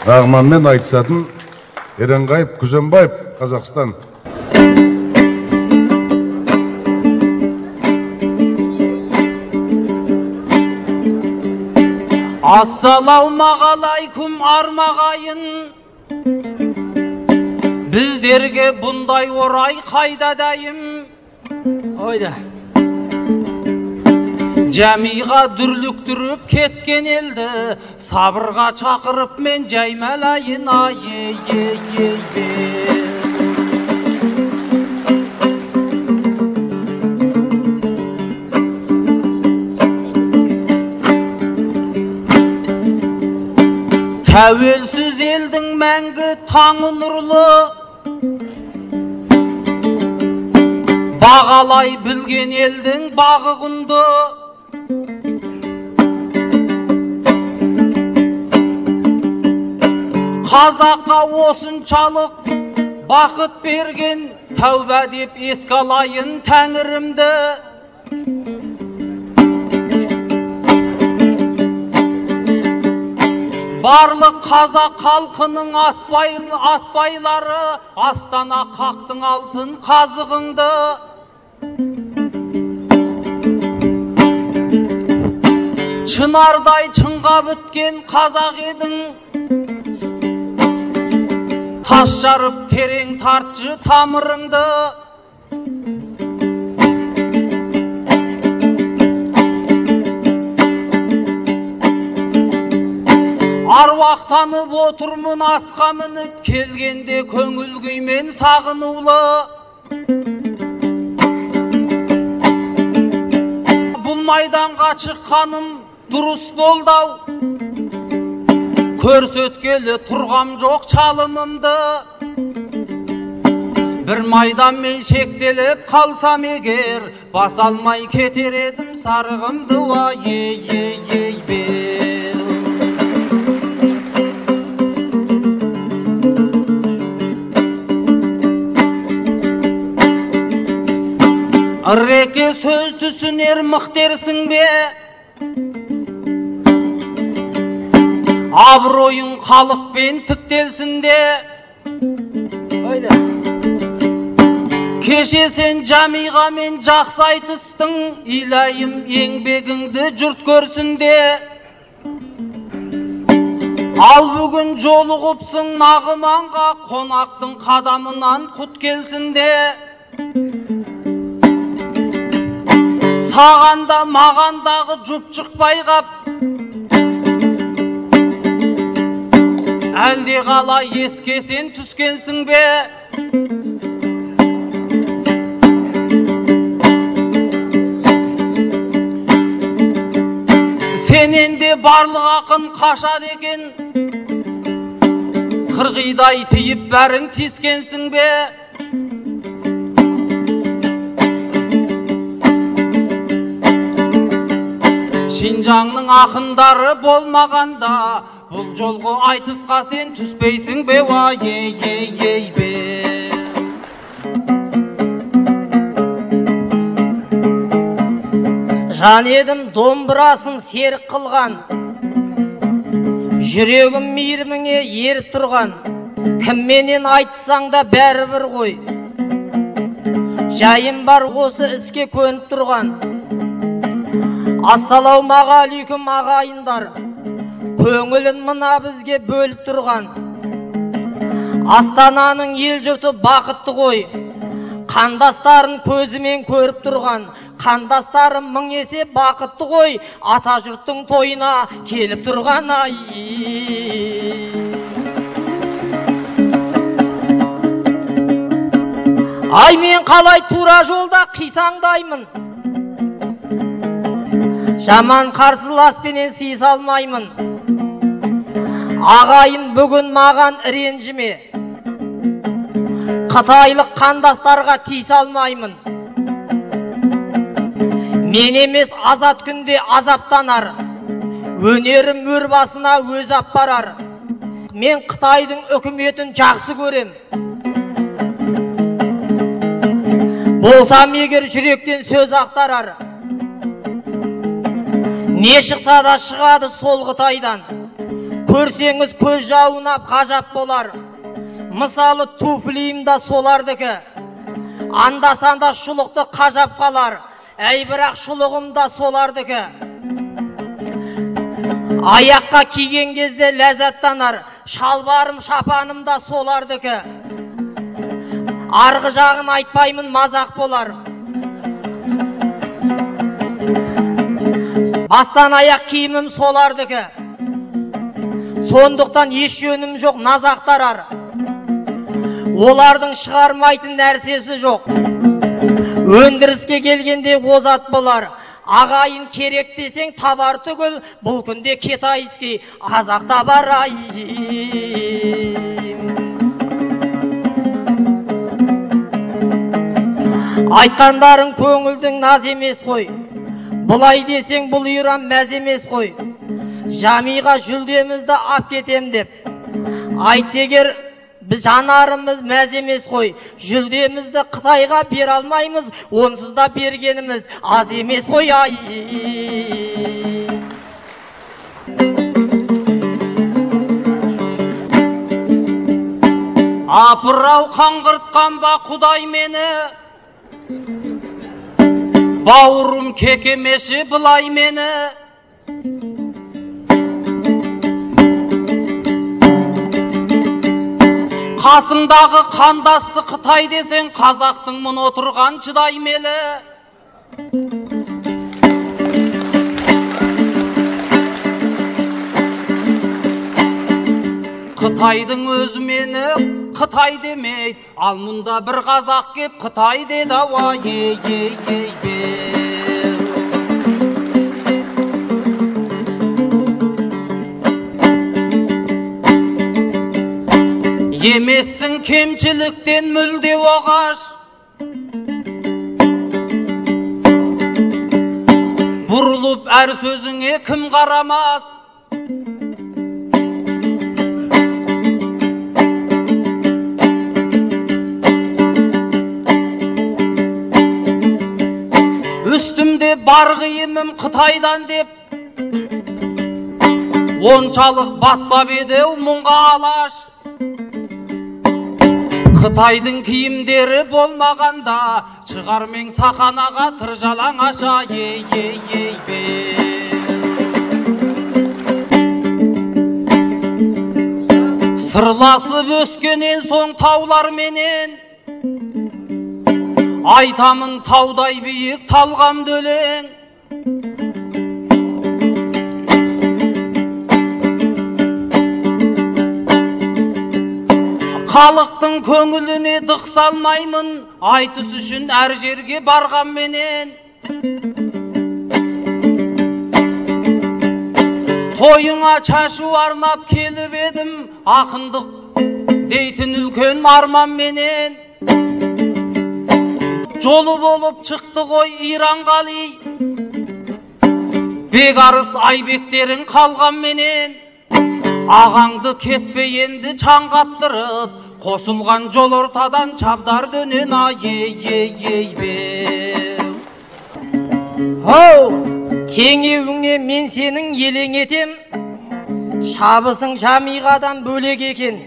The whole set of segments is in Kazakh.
нағманмен айтысатын Еренғайып Күзембаев, Қазақстан. Ассалаумағалайкум армағайын, біздерге бұндай орай қайда дайым. Ойда. Жәмиға дүрліктіріп кеткен елді, сабырға чақырып мен жаймалайын Тәуелсіз елдің мәңгі таңы нұрлы, бағалай білген елдің бағы құнды. Қазаққа осыншалық бақыт берген, тәуба деп еске алайын Тәңірімді. Барлық қазақ халқының атбайлары, Астана қақтың алтын қазығыңды. Шынардай шыңға біткен қазақ едің, тас жарып терең тартшы тамырыңды. Аруақтанып отырмын атқа мініп, келгенде көңіл күймен сағынулы. Бұл майданға шыққаным дұрыс болдау, көрсеткелі тұрғам жоқ чалымымды. Бір майданмен шектеліп қалсам егер, бас алмай кетер едім сарығымды. Ырреке сөз түсінер мықтерсің бе? Абыройың халықпен тіктелсін де. Кеше сен Жәмиғамен жақсы айтыстың, илайым еңбегіңді жұрт көрсін де. Ал бүгін жолығыпсың Нағыманға, қонақтың қадамынан құт келсін де. Сағанда мағандағы жұп шықпай қап, әлде қалай еске сен түскенсің бе? Сенен де барлық ақын қашады екен, қырғидай тиіп бәрің тескенсің бе? Шинжаңның ақындары болмағанда, бұл жолғы айтысқа сен түспейсің бе? Жан едім домбырасын серік қылған, жүрегім мейіріміңе еріп тұрған. Кімменен айтсаң да бәрі бір ғой, жайым бар осы іске көніп тұрған. Ассалаумағалейкум ағайындар, көңілін мына бізге бөліп тұрған. Астананың ел жұрты бақытты ғой, қандастарын көзімен көріп тұрған. Қандастарым мың есе бақытты ғой, ата жұрттың тойына келіп тұрған. Ай, мен қалай тура жолда қисаңдаймын, жаман қарсыласпенен сыйыса алмаймын. Ағайын бүгін маған ренжіме, қытайлық қандастарға тиісе алмаймын. Мен емес азат күнде азаптанар, өнерім өр басына өз аппарар. Мен Қытайдың үкіметін жақсы көрем, болсам егер жүректен сөз ақтарар. Не шықса да шығады сол Қытайдан, көрсеңіз көз жауынап ғажап болар. Мысалы туфлиім да солардікі. Анда-санда шұлықты қажап қалар. Әй бірақ шұлығым да солардікі. Аяққа киген кезде ләззаттанар. Шалбарым, шапаным да солардікі. Арғы жағын айтпаймын, мазақ болар. Бастан аяқ киімім солардікі. Сондықтан еш жөнім жоқ, назақтарар. Олардың шығармайтын нәрсесі жоқ. Өндіріске келгенде озат болар. Ағайын керек десең табар түгіл, бұл күнде китайский қазақ табар. Айтқандарың көңілдің наз емес қой. Бұлай десең бұл үйран мәз емес қой. Жамиға жүлдемізді ап кетем деп. Айтсегер біз жанарымыз мәз емес қой. Жүлдемізді Қытайға бер алмаймыз, онсыз да бергеніміз аз емес қой. Апырау қаңғыртқан ба Құдай мені, бауырым кекемеші бұлай мені. Қасыңдағы қандасты Қытай десең, қазақтың мұн отырған шыдай мелі. Қытайдың өзі мені Қытай демейді, ал мұнда бір қазақ кеп Қытай деді ауа. Емессің кемшіліктен мүлде оғаш, бұрылып әр сөзіңе кім қарамас. Үстімде бар киімім Қытайдан деп, оншалық батпап едеу мұңға алаш. Қытайдың киімдері болмағанда, шығармең сақанаға тыр жалаң аша. Сырласып өскенен соң таулар менен, айтамын таудай биік талғамды өлең. Халықтың көңіліне дық салмаймын, айтыс үшін әр жерге барған менен. Тойыңа шашу арнап келіп едім, ақындық дейтін үлкен арман менен. Жолы болып шықты ғой Иран қали, бекарыс айбектерің қалған менен. Ағаңды кетпе енді чаңғаптырып, қосылған жол ортадан чабдар дөнен Оу, теңеуіңе мен сенің елең етем, шабысың Жамиғадан бөлек екен.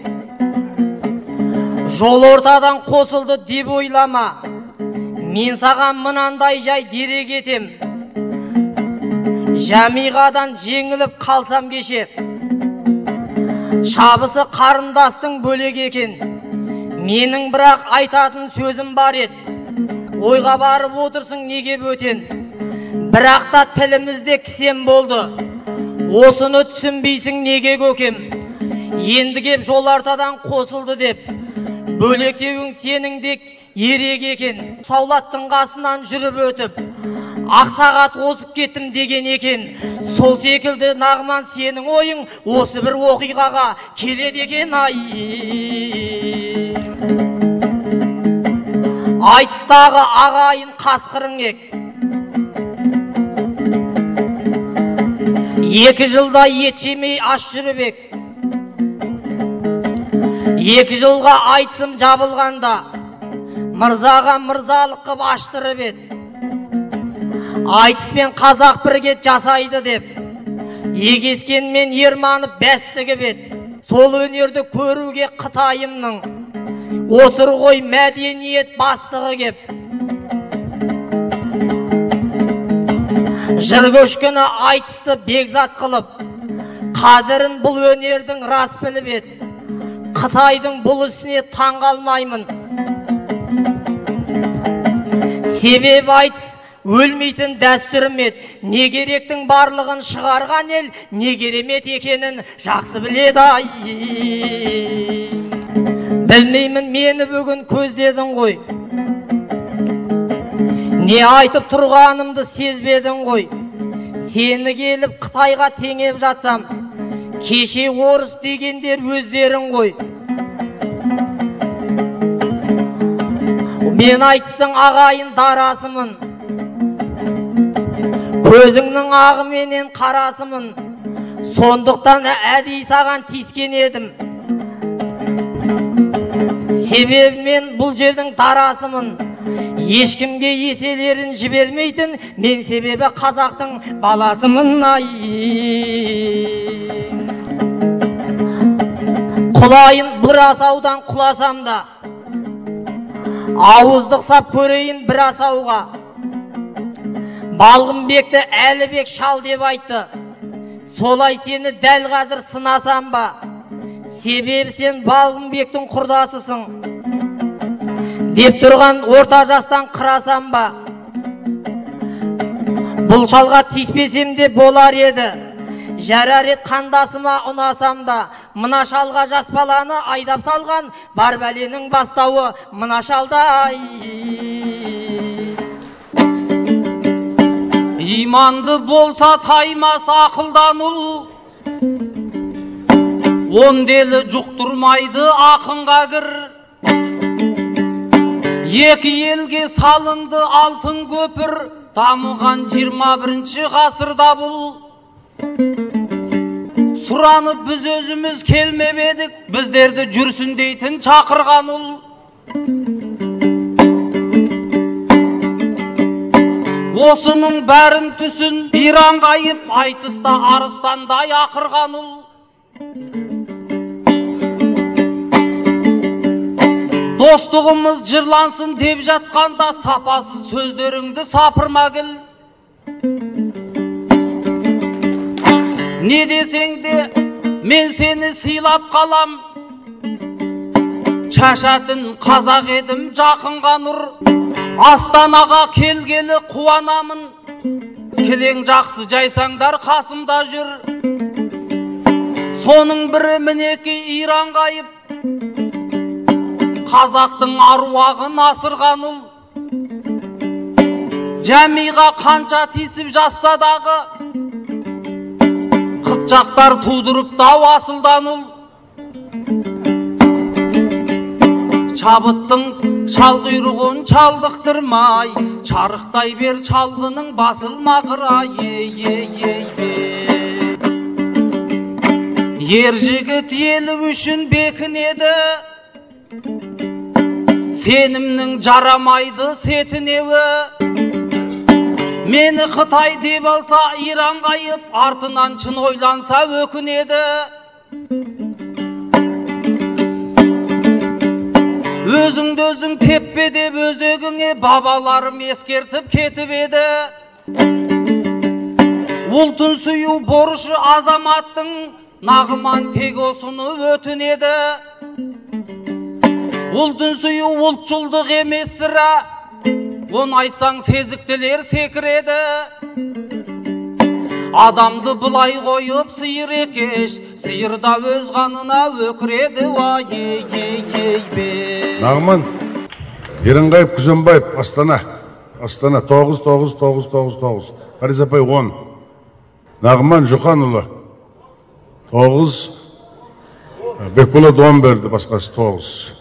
Жол ортадан қосылды деп ойлама, мен саған мынандай жай дерек етем. Жамиғадан жеңіліп қалсам кеше, шабысы қарындастың бөлек екен. Менің бірақ айтатын сөзім бар ед. Ойға барып отырсың неге бөтен. Бірақ та тілімізде кісем болды. Осыны түсінбейсің неге көкем. Енді кеп жол ортадан қосылды деп. Бөлектеуің сенің дек ерек екен. Саулаттың қасынан жүріп өтіп, ақсағат озып кеттім деген екен. Сол секілді Нағман сенің ойың осы бір оқиғаға келеді екен. Айтыстағы ағайын қасқырың ек. 2 жылда ет жемей аш жүріп ек. 2 жылға айтсым жабылғанда, мырзаға мырзалық қып аштырып ед. Айтыспен қазақ бірге жасайды деп, егескен мен ерманып бәстігі бет, сол өнерді көруге Қытайымның, отыр ғой мәдениет бастығы кеп. Жыр көшкіні айтысты бекзат қылып, қадірін бұл өнердің рас біліп ет. Қытайдың бұл ісіне таң қалмаймын. Себебі айтыс өлмейтін дәстүрім ет. Не керектің барлығын шығарған ел, не керемет екенін жақсы біледі ай. Білмеймін, мені бүгін көздедің ғой. Не айтып тұрғанымды сезбедің ғой. Сені келіп Қытайға теңеп жатсам, кеше орыс дегендер өздерің ғой. Мен айтыстың ағайын дарасымын, көзіңнің ағы менен қарасымын. Сондықтан әдей саған тискен едім. Себебі мен бұл жердің дарасымын. Ешкімге еселерін жібермейтін, мен себебі қазақтың баласымын ай. Құлайын бір асаудан құласам да, ауыздық сап көрейін бір асауға. Балғынбекті Әлібек шал деп айтты. Солай сені дәл қазір сынасам ба? Себебі сен Балғынбектің құрдасысың деп тұрған орта жастан қырасам ба? Бұл шалға тиіспесем де болар еді. Жарар ет қандасыма ұнасам да, мына шалға жас баланы айдап салған, бар бәленің бастауы мына шалда ай. Иманды болса таймас ақылдан ұл, онделі жұқтырмайды ақынға кір. Екі елге салынды алтын көпір, дамыған 21 ғасырда бұл. Сұранып біз өзіміз келмеп едік, біздерді жүрсін дейтін шақырған ұл. Осының бәрін түсін иранғайып, айтыста арыстандай ақырған ұл. Достығымыз жырлансын деп жатқанда, сапасыз сөздеріңді сапырма кіл. Не десең де мен сені сыйлап қалам. Шашатын қазақ едім жақынға нұр. Астанаға келгелі қуанамын. Келең жақсы жайсаңдар қасымда жүр. Соның бірі мінеки иранғайып, қазақтың аруағын асырған ұл. Жәмиға қанша тисіп жасса дағы, қыпчақтар тудырып дау асылдан ұл. Шабыттың шал құйрығын шалдықтырмай, шарықтай бер шалғының басылмағыра Ер жігіт елі үшін бекінеді, сенімнің жарамайды сетінеуі. Мені Қытай деп алса иранғайып, артынан шын ойланса өкінеді. Өзіңді өзің теппе деп өзегіңе бабаларым ескертіп кетіп еді. Ұлтын сүю борышы азаматтың, нағыман тек осыны өтінеді. Ұлтын сүю ұлтшылдық емес сірә, он айтсаң сезіктілер секіреді. Адамды бұлай қойып сиыр екеш, сиырда өз қанына өкіреді Нағыман, Еренғайып Күзембаев, Астана 9-9-9-9-9, Қаризапай 10, Нағыман Жұқанұлы 9, Бекболат 10 берді, басқасы 9.